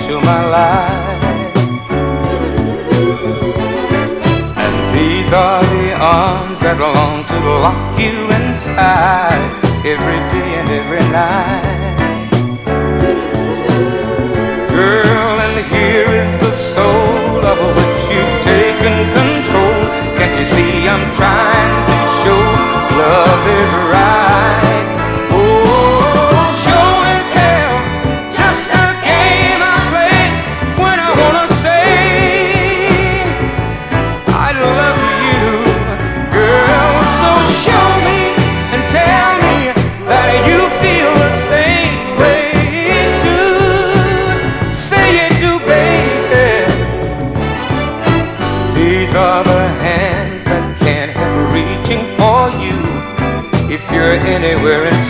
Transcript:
into my life. And these are the arms that long to lock you inside every day and every night. Girl, and here is the soul of which you've taken control. Can't you see I'm trying to show love is right? Oh, show and tell, just a game I play when I wanna say I love you, girl. So show me and tell me that you feel the same way too. Say you do, baby. These are the hands that can't help reaching for you if you're anywhere in